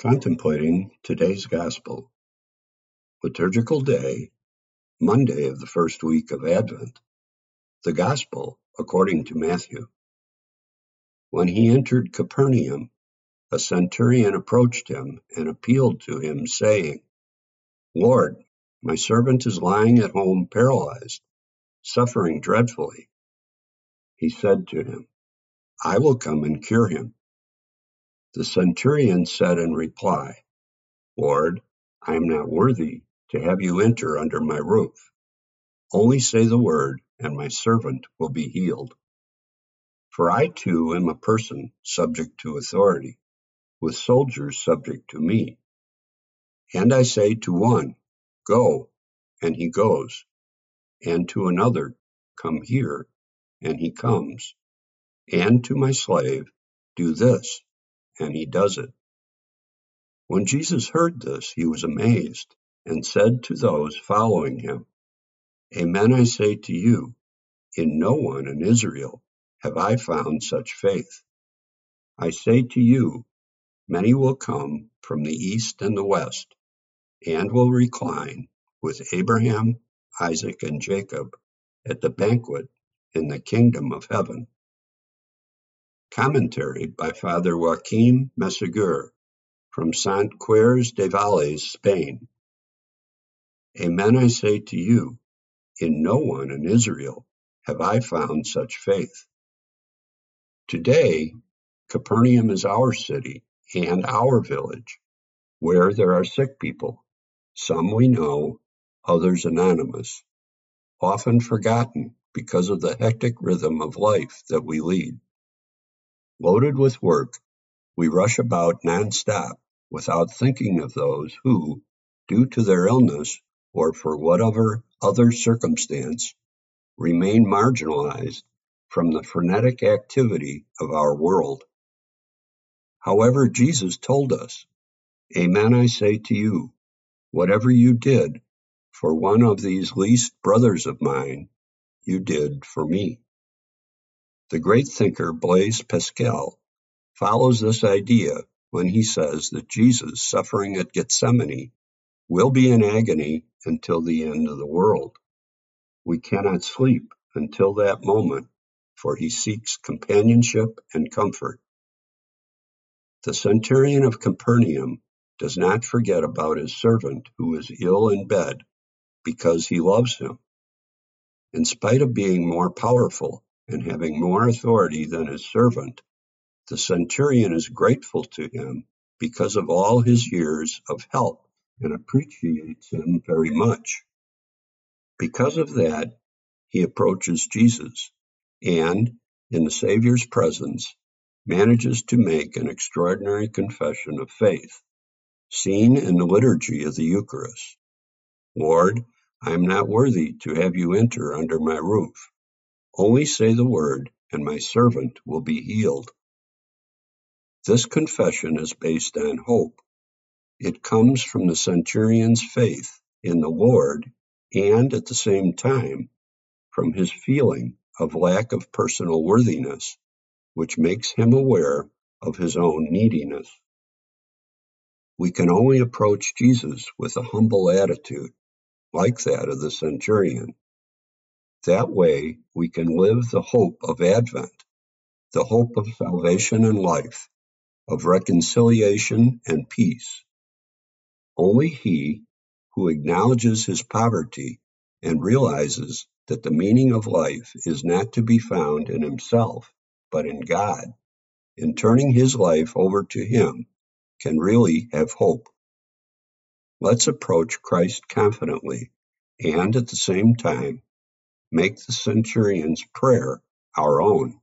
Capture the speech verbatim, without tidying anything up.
Contemplating today's Gospel. Liturgical Day, Monday of the first week of Advent. The Gospel according to Matthew. When he entered Capernaum, a centurion approached him and appealed to him, saying, "Lord, my servant is lying at home paralyzed, suffering dreadfully." He said to him, "I will come and cure him." The centurion said in reply, "Lord, I am not worthy to have you enter under my roof. Only say the word, and my servant will be healed. For I too am a person subject to authority, with soldiers subject to me. And I say to one, 'Go,' and he goes, and to another, 'Come here,' and he comes, and to my slave, 'Do this,' and he does it." When Jesus heard this, he was amazed, and said to those following him, "Amen, I say to you, in no one in Israel have I found such faith. I say to you, many will come from the east and the west, and will recline with Abraham, Isaac, and Jacob at the banquet in the kingdom of heaven." Commentary by Father Joaquim Meseguer from Sant Quirze de Valles, Spain. Amen, I say to you, in no one in Israel have I found such faith. Today, Capernaum is our city and our village, where there are sick people, some we know, others anonymous, often forgotten because of the hectic rhythm of life that we lead. Loaded with work, we rush about nonstop without thinking of those who, due to their illness or for whatever other circumstance, remain marginalized from the frenetic activity of our world. However, Jesus told us, "Amen, I say to you, whatever you did for one of these least brothers of mine, you did for me." The great thinker Blaise Pascal follows this idea when he says that Jesus, suffering at Gethsemane, will be in agony until the end of the world. We cannot sleep until that moment, for he seeks companionship and comfort. The centurion of Capernaum does not forget about his servant who is ill in bed, because he loves him. In spite of being more powerful and having more authority than his servant, the centurion is grateful to him because of all his years of help and appreciates him very much. Because of that, he approaches Jesus and, in the Savior's presence, manages to make an extraordinary confession of faith, seen in the liturgy of the Eucharist. "Lord, I am not worthy to have you enter under my roof. Only say the word, and my servant will be healed." This confession is based on hope. It comes from the centurion's faith in the Lord and, at the same time, from his feeling of lack of personal worthiness, which makes him aware of his own neediness. We can only approach Jesus with a humble attitude, like that of the centurion. That way, we can live the hope of Advent, the hope of salvation and life, of reconciliation and peace. Only he who acknowledges his poverty and realizes that the meaning of life is not to be found in himself, but in God, in turning his life over to him, can really have hope. Let's approach Christ confidently and, at the same time, make the centurion's prayer our own.